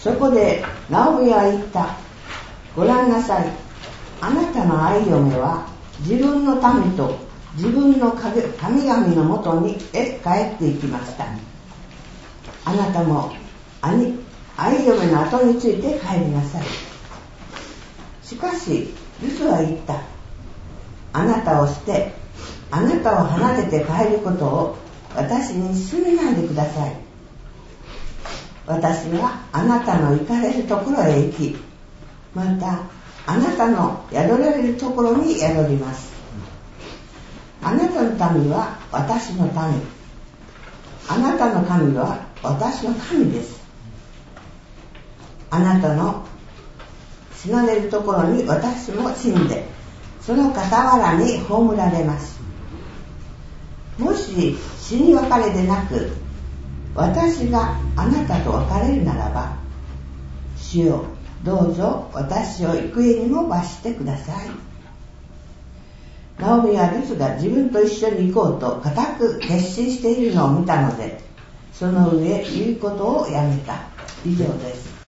そこでナオミは言った。ご覧なさい。あなたの愛嫁は自分の民と自分の神々のもとに帰っていきました。あなたも愛嫁の後について帰りなさい。しかしルツは言った。あなたを捨て、あなたを離れて帰ることを私に勧めないでください。私はあなたの行かれるところへ行き、またあなたの宿られるところに宿ります。あなたの民は私の民、あなたの神は私の神です。あなたの死なれるところに私も死んで、その傍らに葬られます。もし死に別れでなく、私があなたと別れるならば、主よ、どうぞ私を幾重にも罰してください。ナオミはルツが自分と一緒に行こうと固く決心しているのを見たので、その上言うことをやめた。以上です。